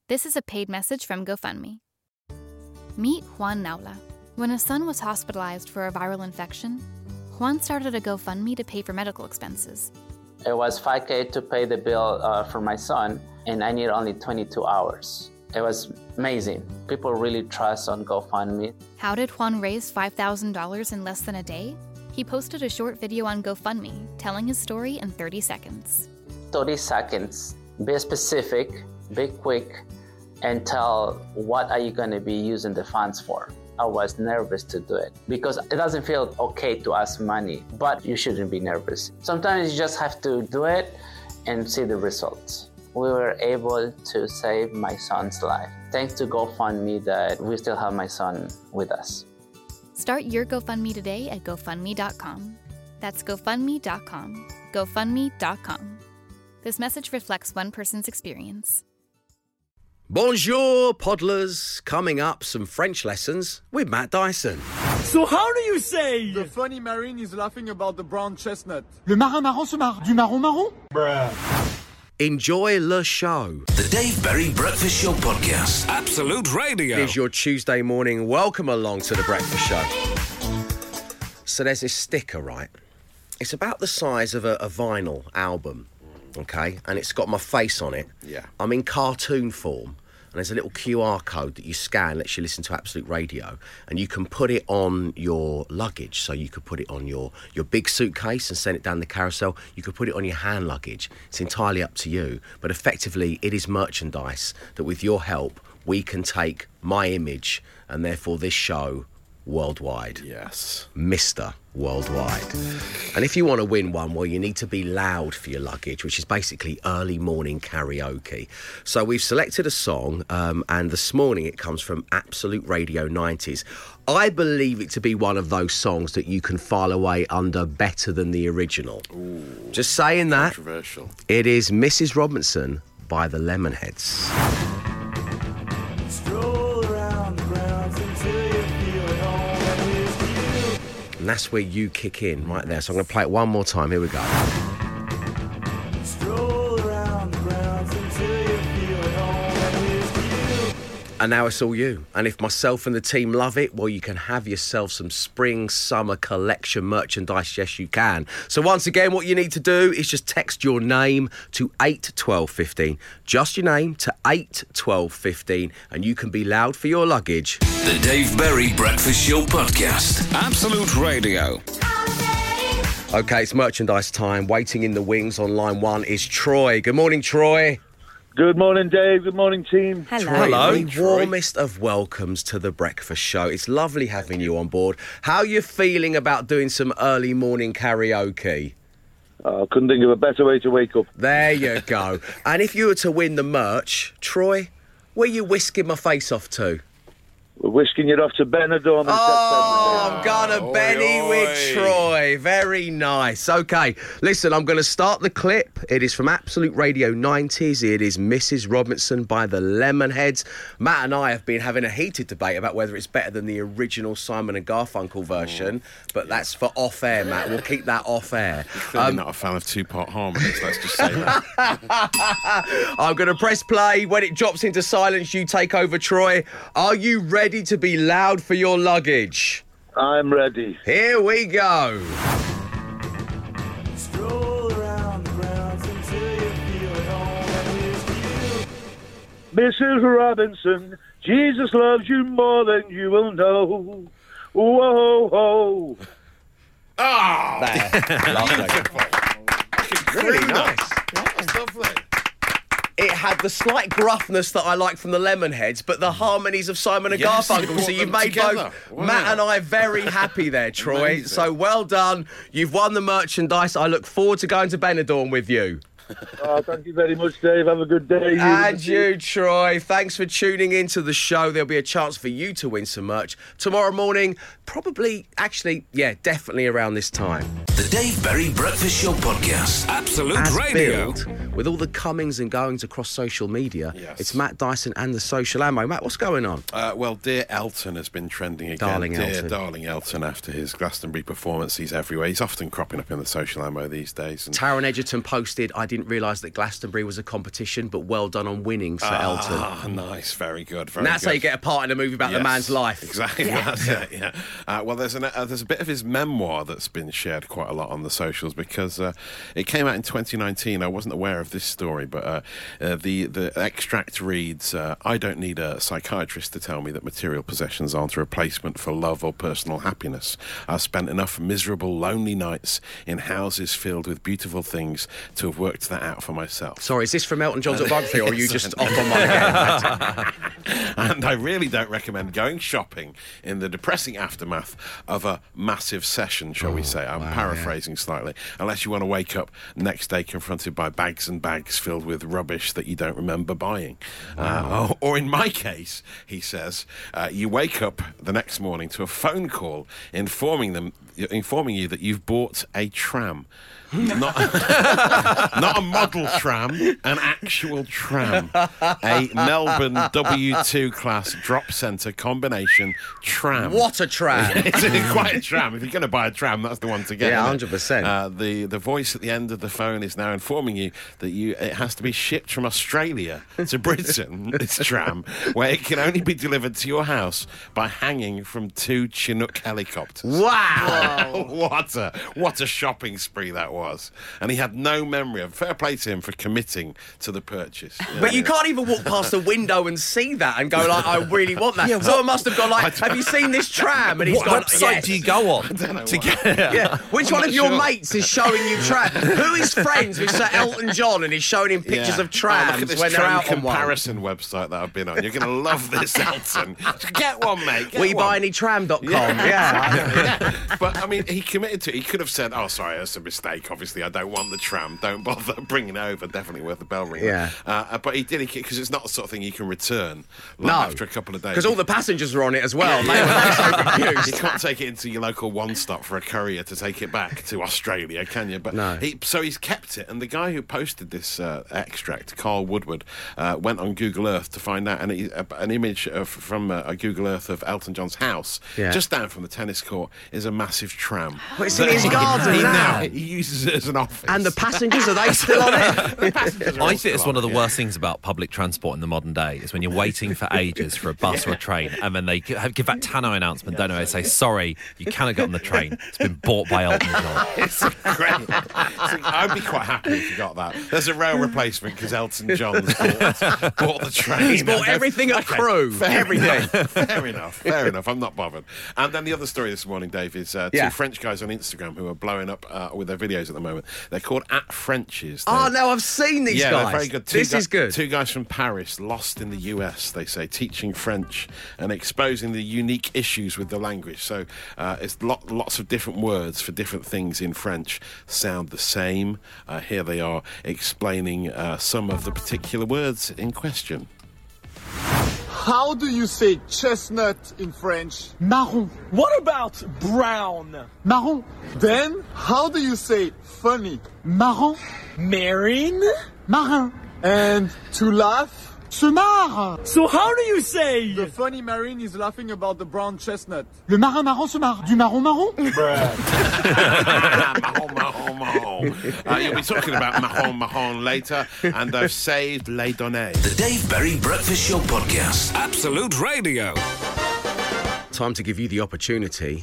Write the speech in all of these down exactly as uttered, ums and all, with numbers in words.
This is a paid message from GoFundMe. Meet Juan Naula. When his son was hospitalized for a viral infection, Juan started a GoFundMe to pay for medical expenses. It was five K to pay the bill uh, for my son, and I need only twenty-two hours. It was amazing. People really trust on GoFundMe. How did Juan raise five thousand dollars in less than a day? He posted a short video on GoFundMe telling his story in thirty seconds. thirty seconds. Be specific, be quick, and tell what are you going to be using the funds for. I was nervous to do it because it doesn't feel okay to ask money, but you shouldn't be nervous. Sometimes you just have to do it and see the results. We were able to save my son's life. Thanks to GoFundMe that we still have my son with us. Start your GoFundMe today at GoFundMe dot com. That's GoFundMe dot com. GoFundMe dot com. This message reflects one person's experience. Bonjour, Podlers. Coming up, some French lessons with Matt Dyson. So how do you say? The funny marine is laughing about the brown chestnut. Le marin marron se marre du marron marron? Bruh. Enjoy le show. The Dave Berry Breakfast Show Podcast. Absolute Radio. It is your Tuesday morning. Welcome along to the Breakfast Show. So there's this sticker, right? It's about the size of a, a vinyl album, okay? And it's got my face on it. Yeah. I'm in cartoon form. And there's a little Q R code that you scan, lets you listen to Absolute Radio, and you can put it on your luggage. So you could put it on your, your big suitcase and send it down the carousel. You could put it on your hand luggage. It's entirely up to you. But effectively, it is merchandise that with your help, we can take my image and therefore this show worldwide. Yes. Mister Worldwide. And if you want to win one, well, you need to be loud for your luggage, which is basically early morning karaoke. So we've selected a song, um, and this morning it comes from Absolute Radio nineties. I believe it to be one of those songs that you can file away under better than the original. Ooh, just saying that. Controversial. It is Missus Robinson by the Lemonheads. And that's where you kick in, right there. So I'm going to play it one more time. Here we go. Stroll around the grounds until you feel at home. And now it's all you. And if myself and the team love it, well, you can have yourself some spring, summer collection merchandise. Yes, you can. So once again, what you need to do is just text your name to eight twelve fifteen. Just your name to eight twelve fifteen, and you can be loud for your luggage. The Dave Berry Breakfast Show Podcast. Absolute Radio. OK, it's merchandise time. Waiting in the wings on line one is Troy. Good morning, Troy. Good morning, Dave. Good morning, team. Hello. Troy, Hello, the Troy. warmest of welcomes to the Breakfast Show. It's lovely having you on board. How are you feeling about doing some early morning karaoke? I couldn't think of a better way to wake up. There you go. And if you were to win the merch, Troy, where are you whisking my face off to? We're whisking you off to Benidorm in Oh, September. I'm gonna Oi, Benny oi. with Troy. Very nice. Okay, listen, I'm going to start the clip. It is from Absolute Radio nineties. It is Missus Robinson by the Lemonheads. Matt and I have been having a heated debate about whether it's better than the original Simon and Garfunkel version, but that's for off air, Matt. We'll keep that off air. Clearly not a fan of two-part harmonies, let's just say that. I'm going to press play. When it drops into silence, you take over, Troy. Are you ready to be loud for your luggage? I'm ready. Here we go. Stroll around the grounds until you feel at home. Missus Robinson, Jesus loves you more than you will know. Whoa, whoa. Really nice. That's lovely. It had the slight gruffness that I like from the Lemonheads, but the harmonies of Simon and Yes, you Garfunkel. brought So you've them made together. both Wow. Matt and I very happy there, Troy. Amazing. So well done. You've won the merchandise. I look forward to going to Benidorm with you. Oh, thank you very much, Dave. Have a good day. You And you, Troy. Thanks for tuning into the show. There'll be a chance for you to win some merch tomorrow morning. Probably, actually, yeah, definitely around this time. The Dave Berry Breakfast Show Podcast. Absolute As Radio. billed, with all the comings and goings across social media, Yes. it's Matt Dyson and the Social Ammo. Matt, what's going on? Uh, well, Dear Elton has been trending again. Darling Dear Elton. Darling Elton, after his Glastonbury performance, he's everywhere. He's often cropping up in the Social Ammo these days. And Taron Egerton posted, I didn't realise that Glastonbury was a competition, but well done on winning, Sir Elton. Ah, nice, very good. Very And that's good. how you get a part in a movie about the Yes, man's life. Exactly, that's it, yeah. Uh, well, there's, an, uh, there's a bit of his memoir that's been shared quite a lot on the socials because uh, it came out in twenty nineteen. I wasn't aware of this story, but uh, uh, the, the extract reads, uh, I don't need a psychiatrist to tell me that material possessions aren't a replacement for love or personal happiness. I've spent enough miserable, lonely nights in houses filled with beautiful things to have worked that out for myself. Sorry, is this from Elton John's autobiography, or are you just off on one again? And I really don't recommend going shopping in the depressing aftermath of a massive session, shall we say. I'm wow, paraphrasing slightly. Unless you want to wake up next day confronted by bags and bags filled with rubbish that you don't remember buying. Uh, or, or in my case, he says, uh, you wake up the next morning to a phone call informing them, informing you that you've bought a tram. Not, not a model tram, an actual tram. A Melbourne W two class drop centre combination tram. What a tram! It's quite a tram. If you're going to buy a tram, that's the one to get. Yeah, isn't it? one hundred percent. Uh, the, the voice at the end of the phone is now informing you that you it has to be shipped from Australia to Britain, this tram, where it can only be delivered to your house by hanging from two Chinook helicopters. Wow! what a what a shopping spree that was. And he had no memory of. Fair play to him for committing to the purchase. But you can't even walk past the window and see that and go like, I really want that. Yeah, Someone must have gone like, have you seen this tram? And he's What gone, website yes. do you go on don't know to what. get? Yeah. Which I'm one not of your sure. mates is showing you trams? Who is friends with Sir Elton John and is showing him pictures Yeah. of trams Oh, look at this when they're tram out on one? comparison website that I've been on. You're going to love this, Elton. Get one, mate. Get We one. buy any tram dot com. Yeah. Yeah. But I mean, he committed to it. He could have said, "Oh, sorry, that's a mistake. Obviously, I don't want the tram. Don't bother bringing it over. Definitely worth the bell ring." Yeah. Uh, but he did it because it's not the sort of thing you can return like, No. after a couple of days. Because all the passengers were on it as well. They were so confused. You can't take it into your local one stop for a courier to take it back to Australia, can you? But No. he, so he's kept it. And the guy who posted this uh, extract, Carl Woodward, uh, went on Google Earth to find out, and he, uh, an image of, from uh, a Google Earth of Elton John's house, Yeah. just down from the tennis court, is a massive tram. Well, it's in That his he- garden he, now. He uses it as an office. And the passengers, are they still on it? The passengers are all I think it's still one of the on it, worst things about public transport in the modern day is when you're waiting for ages for a bus or a train, and then they give, give that Tannoy announcement, don't know, they say, sorry, you cannot get on the train. It's been bought by Elton John. It's great. It's- I'd be quite happy if you got that. There's a rail replacement because Elton John's bought, bought the train. He's bought everything at Crew. Fair Everything. Enough, fair enough. Fair enough. I'm not bothered. And then the other story this morning, Dave, is uh, two Yeah. French guys on Instagram who are blowing up uh, with their videos at the moment. They're called at Frenchies. Oh, They're- no, I've seen these yeah, guys. they're very good. Two This gu- is good. Two guys from Paris, lost in the U S, they say, teaching French and exposing the unique issues with the language. So uh, it's lot, lots of different words for different things in French sound the same. Uh, here they are explaining uh, some of the particular words in question. How do you say chestnut in French? Marron. What about brown? Marron. Then, how do you say funny? Marron. Marine. Marin. And to laugh? Se marre. So how do you say? The funny marine is laughing about the brown chestnut. Le marin marron se marre. Du marron marron. Mahon, mahon, mahon. Uh, you'll be talking about mahon, mahon later, and I've saved les données. The Dave Berry Breakfast Show Podcast. Absolute Radio. Time to give you the opportunity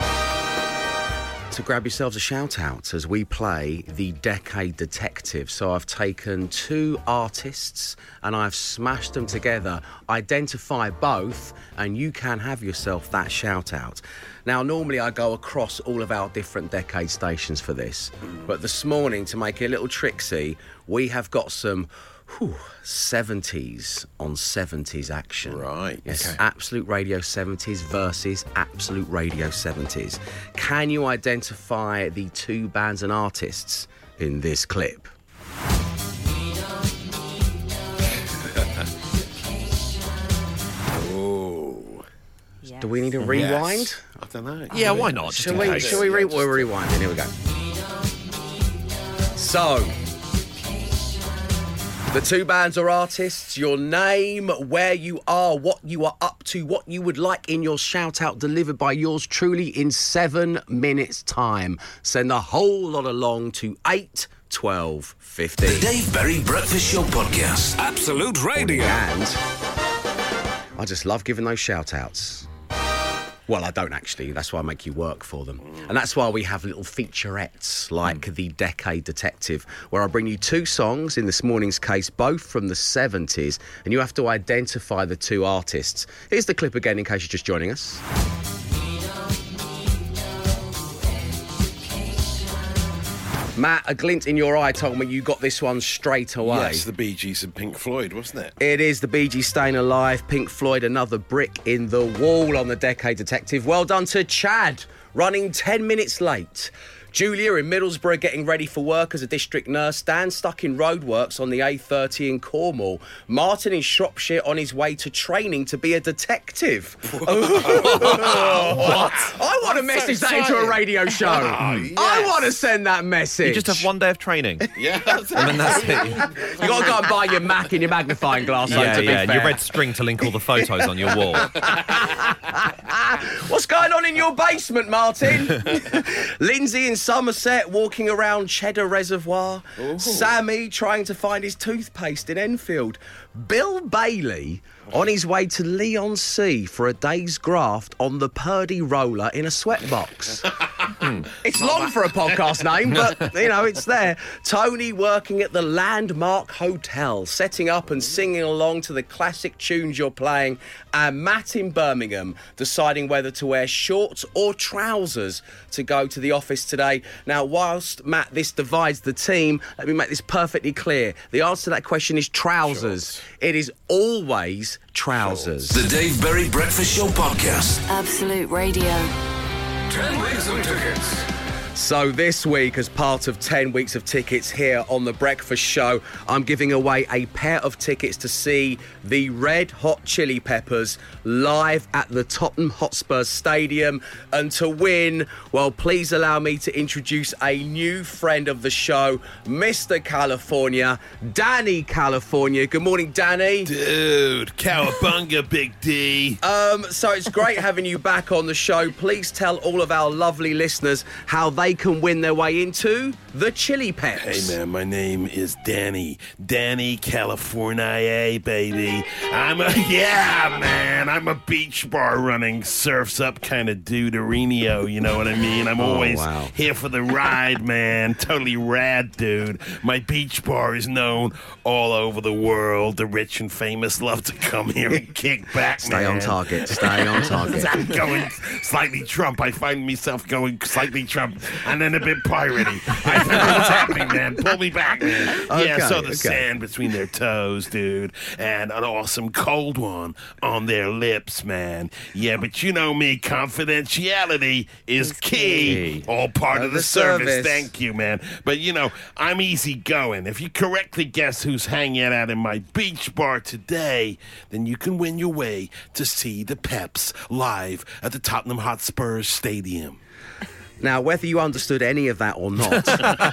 to grab yourselves a shout-out as we play the Decade Detective. So I've taken two artists and I've smashed them together. Identify both and you can have yourself that shout-out. Now, normally I go across all of our different Decade stations for this, but this morning, to make it a little tricksy, we have got some whew, seventies on seventies action. Right. Yes, Okay. Absolute Radio seventies versus Absolute Radio seventies. Can you identify the two bands and artists in this clip? Oh. Do we need a rewind? Yes. I don't know. Yeah, why not? Just Shall in we, case. shall we re- we're rewinding? Here we go. So, The two bands or artists, your name, where you are, what you are up to, what you would like in your shout-out delivered by yours truly in seven minutes' time. Send a whole lot along to eight twelve fifteen. The Dave Berry Breakfast Show Podcast. Absolute Radio. And I just love giving those shout-outs. Well, I don't actually. That's why I make you work for them. And that's why we have little featurettes like mm. The Decade Detective, where I bring you two songs, in this morning's case, both from the seventies, and you have to identify the two artists. Here's the clip again in case you're just joining us. Matt, a glint in your eye told me you got this one straight away. Yes, the Bee Gees and Pink Floyd, wasn't it? It is the Bee Gees, Staying Alive, Pink Floyd, another brick in the wall on the Decade Detective. Well done to Chad, running ten minutes late. Julia in Middlesbrough getting ready for work as a district nurse. Dan stuck in roadworks on the A thirty in Cornwall. Martin in Shropshire on his way to training to be a detective. What? I want to message so that into a radio show. Oh, yes. I want to send that message. You just have one day of training. Yeah. And then that's it. You got to go and buy your Mac and your magnifying glass. Yeah, to be yeah, and fair. your red string to link all the photos on your wall. What's going on in your basement, Martin? Lindsay in Somerset walking around Cheddar Reservoir. Ooh. Sammy trying to find his toothpaste in Enfield. Bill Bailey on his way to Leon Sea for a day's graft on the Purdy roller in a sweatbox. hmm. It's long for a podcast name, but, you know, it's there. Tony working at the Landmark Hotel, setting up and singing along to the classic tunes you're playing. And Matt in Birmingham deciding whether to wear shorts or trousers to go to the office today. Now, whilst, Matt, this divides the team, let me make this perfectly clear. The answer to that question is trousers. Shorts. It is always trousers. The Dave Berry Breakfast Show Podcast. Absolute Radio. Ten weeks of tickets. So this week, as part of ten weeks of tickets here on The Breakfast Show, I'm giving away a pair of tickets to see the Red Hot Chili Peppers live at the Tottenham Hotspur Stadium. And to win, well, please allow me to introduce a new friend of the show, Mister California, Danny California. Good morning, Danny. Dude, cowabunga, Big D. Um, so it's great having you back on the show. Please tell all of our lovely listeners how they can win their way into the Chili Peps. Hey, man, my name is Danny. Danny California, baby. I'm a, yeah, man, I'm a beach bar running, surfs up kind of dude-arenio, you know what I mean? I'm always oh, wow. here for the ride, man. Totally rad, dude. My beach bar is known all over the world. The rich and famous love to come here and kick back, Stay man. on target. Stay on target. I'm going slightly Trump. I find myself going slightly Trump. And then a bit piratey. I don't know what's happening, man. Pull me back, man. Okay, yeah, so the okay. sand between their toes, dude, and an awesome cold one on their lips, man. Yeah, but you know me, confidentiality is key. All part of, of the, the service. service. Thank you, man. But, you know, I'm easy going. If you correctly guess who's hanging out in my beach bar today, then you can win your way to see the Peps live at the Tottenham Hotspur Stadium. Now, whether you understood any of that or not,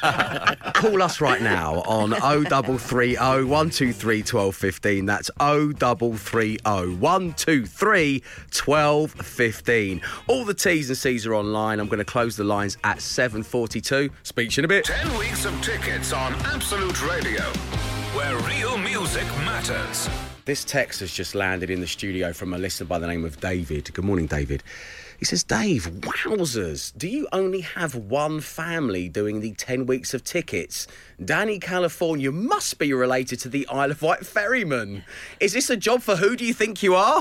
call us right now on oh three three oh, one two three, one two one five. That's oh three three oh, one two three, one two one five. All the T's and C's are online. I'm going to close the lines at seven forty-two. Speak to you in a bit. Ten weeks of tickets on Absolute Radio, where real music matters. This text has just landed in the studio from a listener by the name of David. Good morning, David. He says, Dave, wowzers, do you only have one family doing the ten weeks of tickets? Danny California must be related to the Isle of Wight ferryman. Is this a job for who do you think you are?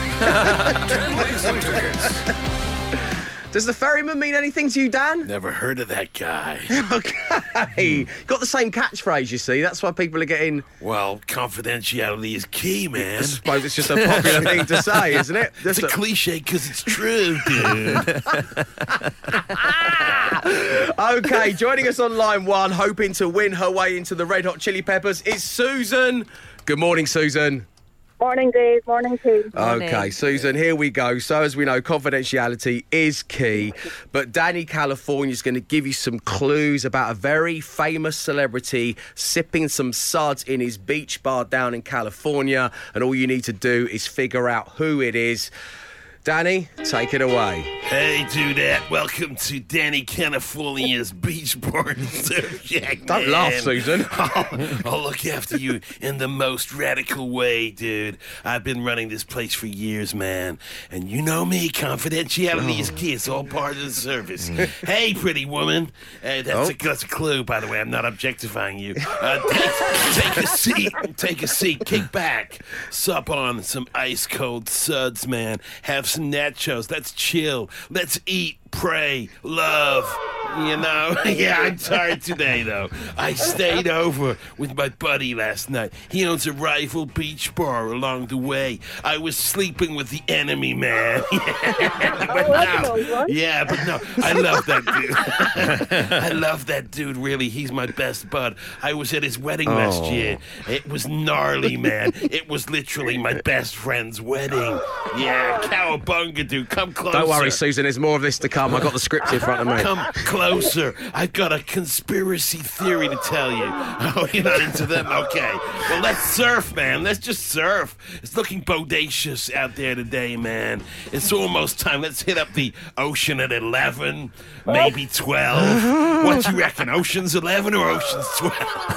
ten weeks of tickets. Does the ferryman mean anything to you, Dan? Never heard of that guy. Okay. Got the same catchphrase, you see. That's why people are getting... Well, confidentiality is key, man. I suppose it's just a popular thing to say, isn't it? It's Just a, a cliche because it's true, dude. Okay, joining us on line one, hoping to win her way into the Red Hot Chili Peppers, is Susan. Good morning, Susan. Morning, Dave. Morning, team. Okay, Susan, here we go. So, as we know, confidentiality is key. But Danny California is going to give you some clues about a very famous celebrity sipping some suds in his beach bar down in California. And all you need to do is figure out who it is. Danny, take it away. Hey, dudette. Welcome to Danny California's Beach Bar and Surf Shack. Don't man. laugh, Susan. I'll, I'll look after you in the most radical way, dude. I've been running this place for years, man. And you know me, confidentiality oh. is key. It's all part of the service. Hey, pretty woman. Uh, that's, oh. a, that's a clue, by the way. I'm not objectifying you. Uh, take, take a seat. Take a seat. Kick back. Sup on some ice-cold suds, man. Have some nachos. Let's chill. Let's eat, pray, love. You know? Yeah, I'm tired today, though. I stayed over with my buddy last night. He owns a rival beach bar along the way. I was sleeping with the enemy, man. Yeah, but no, yeah, but no, I love that dude. I love that dude, really. He's my best bud. I was at his wedding oh. last year. It was gnarly, man. It was literally my best friend's wedding. Yeah, cowabunga, dude. Come closer. Don't worry, Susan. There's more of this to come. I've got the script in front of me. Come closer. I've got a conspiracy theory to tell you. Oh, you're not into them? Okay. Well, let's surf, man. Let's just surf. It's looking bodacious out there today, man. It's almost time. Let's hit up the ocean at eleven, maybe twelve. What do you reckon? Ocean's eleven or Ocean's twelve?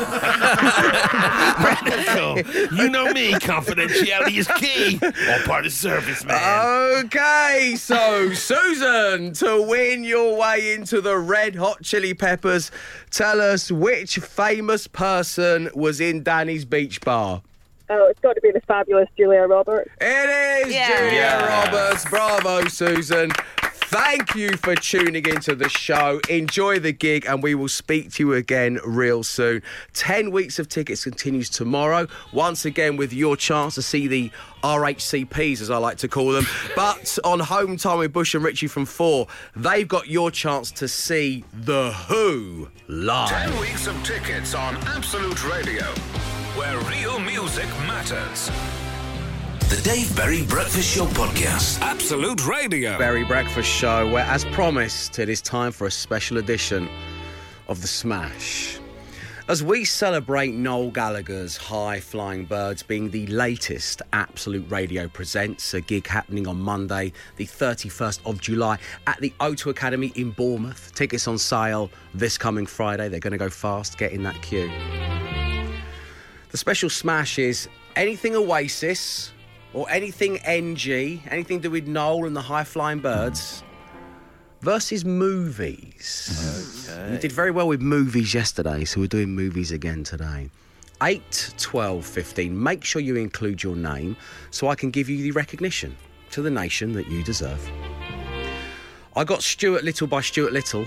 Radical. You know me. Confidentiality is key. All part of service, man. Okay, so Susan, to win your way into the Red Hot Chili Peppers, tell us which famous person was in Danny's beach bar. Oh, it's got to be the fabulous Julia Roberts. It is yeah. Julia Yes. Roberts. Bravo, Susan. Thank you for tuning into the show. Enjoy the gig, and we will speak to you again real soon. Ten weeks of tickets continues tomorrow, once again with your chance to see the R H C Ps, as I like to call them. But on Home Time with Bush and Richie from four, they've got your chance to see The Who live. Ten weeks of tickets on Absolute Radio, where real music matters. The Dave Berry Breakfast Show Podcast. Absolute Radio. Berry Breakfast Show, where, as promised, it is time for a special edition of The Smash. As we celebrate Noel Gallagher's High Flying Birds being the latest Absolute Radio Presents, a gig happening on Monday, the thirty-first of July, at the O two Academy in Bournemouth. Tickets on sale this coming Friday. They're going to go fast. Get in that queue. The special Smash is anything Oasis or anything N G, anything to do with Noel and the High Flying Birds, versus movies. Okay. We did very well with movies yesterday, so we're doing movies again today. eight, twelve, fifteen. Make sure you include your name so I can give you the recognition to the nation that you deserve. I got Stuart Little by Stuart Little.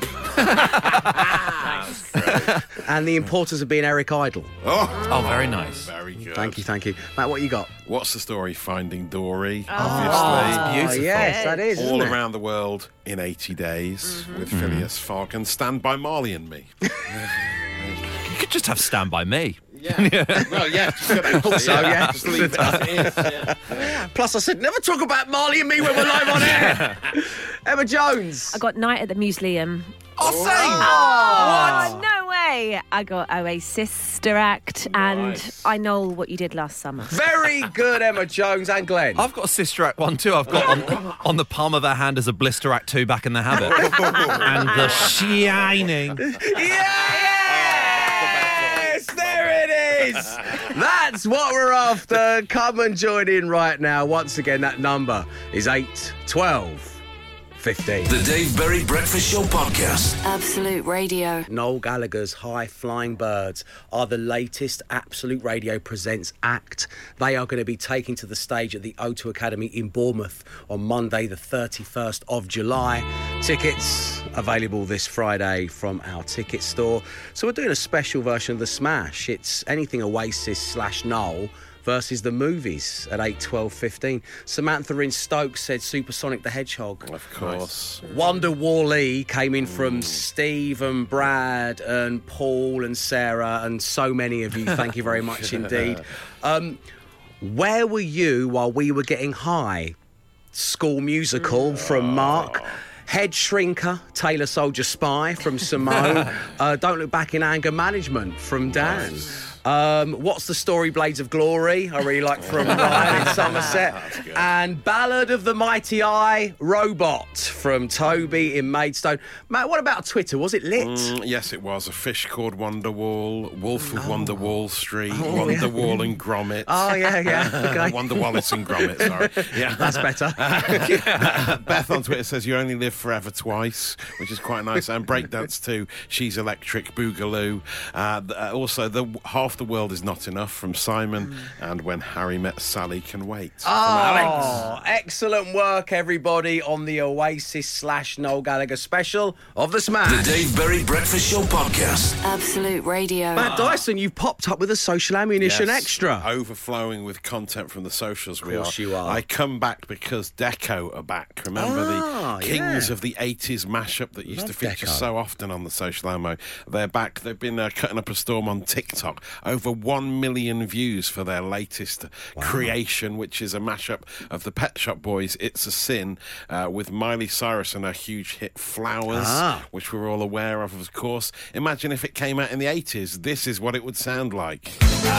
And the importers of being Eric Idle. Oh, oh very nice. Very good. Thank you, thank you. Matt, what you got? What's the story? Finding Dory, Oh, obviously. it's beautiful. Yes, that is, All isn't it? around the world in eighty days Mm-hmm. with Phileas Fogg and Stand By Marley and Me. You could just have Stand By Me. Yeah. Well, yeah. Also, yeah. yeah. Just leave that as it is. Yeah. Yeah. Plus, I said, never talk about Marley and Me when we're live on air. Emma Jones. I got Night at the Museum. Oh, same. Oh, no way. I got Oasis Sister Act, and Nice. I know what you did last summer. Very good, Emma Jones and Glenn. I've got a Sister Act one too. I've got on, on the palm of her hand as a Blister Act two, Back in the Habit. And The Shining. Yes! There it is! That's what we're after. Come and join in right now. Once again, that number is eight, twelve, fifteen. The Dave Berry Breakfast Show Podcast. Absolute Radio. Noel Gallagher's High Flying Birds are the latest Absolute Radio Presents act. They are going to be taking to the stage at the O two Academy in Bournemouth on Monday, the thirty-first of July. Tickets available this Friday from our ticket store. So we're doing a special version of The Smash. It's anything Oasis slash Noel versus the movies at eight, twelve, fifteen. Samantha in Stoke said Supersonic the Hedgehog. Of course. Wonder Wall-E came in from Steve and Brad and Paul and Sarah and so many of you. Thank you very much indeed. Um, Where were you while we were getting high? School Musical from Mark. Head Shrinker, Taylor Soldier Spy from Simone. uh, Don't Look Back in Anger Management from Dan. Nice. Um, What's the Story, Blades of Glory? I really like from Ryan in Somerset. And Ballad of the Mighty Eye, Robot from Toby in Maidstone. Matt, what about Twitter? Was it lit? Mm, yes, it was. A fish called Wonderwall, Wolf of Oh. Wonderwall Street, Oh, Wonderwall yeah. and Gromit. Oh, yeah, yeah. Okay. Wonder Wallace and Gromit, sorry. Yeah. That's better. Yeah. Beth on Twitter says, you only live forever twice, which is quite nice. And Breakdance too. She's Electric, Boogaloo. Uh, th- uh, also, the Half the World is Not Enough from Simon. And When Harry Met Sally Can Wait from Alex. Oh, excellent work, everybody, on the Oasis slash Noel Gallagher special of The Smash. The Dave Berry Breakfast Show podcast. Absolute Radio. Matt Dyson, you've popped up with a social ammunition Yes, extra. Overflowing with content from the socials we are. Of course you are. I come back because Deco are back. Remember Ah, the Kings yeah. of the eighties mashup that used Love to feature Deco. so often on the social ammo? They're back. They've been uh, cutting up a storm on TikTok. Over one million views for their latest creation, which is a mashup of the Pet Shop Boys' It's a Sin uh, with Miley Cyrus and her huge hit Flowers, Ah. which we're all aware of, of course. Imagine if it came out in the eighties. This is what it would sound like.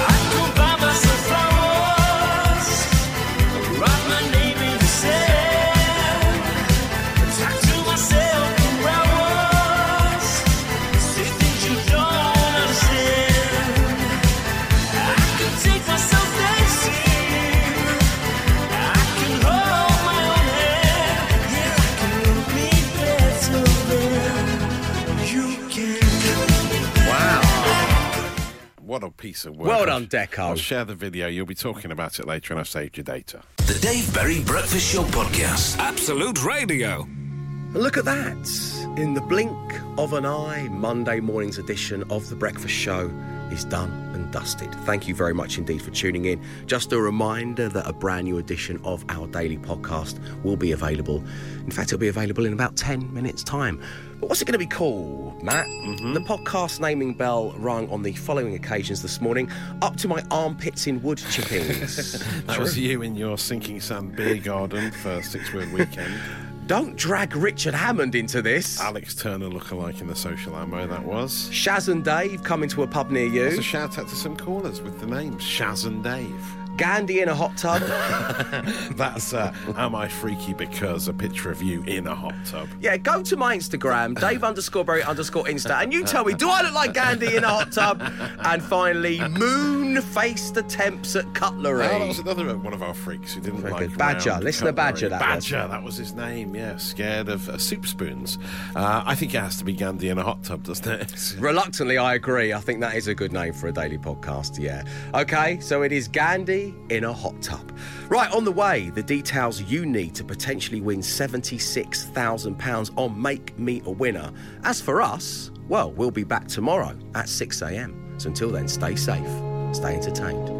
What a piece of work. Well done, Deco. I'll share the video. You'll be talking about it later, and I've saved your data. The Dave Berry Breakfast Show podcast. Absolute Radio. And look at that. In the blink of an eye, Monday morning's edition of The Breakfast Show is done and dusted. Thank you very much indeed for tuning in. Just a reminder that a brand new edition of our daily podcast will be available. In fact, it'll be available in about ten minutes' time. But what's it going to be called, Matt? Mm-hmm. The podcast naming bell rang on the following occasions this morning. Up to my armpits in wood chippings. That was you in your sinking sand beer garden for Six Word Weekend. Don't drag Richard Hammond into this. Alex Turner lookalike in the social ammo, that was. Shaz and Dave coming to a pub near you. That's a shout out to some callers with the names Shaz and Dave. Gandhi in a hot tub. That's uh, Am I Freaky Because? A picture of you in a hot tub. Yeah, go to my Instagram, Dave underscore Berry underscore Insta, and you tell me, do I look like Gandhi in a hot tub? And finally, moon-faced attempts at cutlery. Oh, that was another one of our freaks who didn't Very like good. Badger. round Listener cutlery. Badger, that was. Badger, that was his name, yeah. Scared of uh, soup spoons. Uh, I think it has to be Gandhi in a hot tub, doesn't it? Reluctantly, I agree. I think that is a good name for a daily podcast, yeah. Okay, so it is Gandhi in a hot tub. Right, on the way, the details you need to potentially win seventy-six thousand pounds on Make Me a Winner. As for us, well, we'll be back tomorrow at six a.m. So until then, stay safe, stay entertained.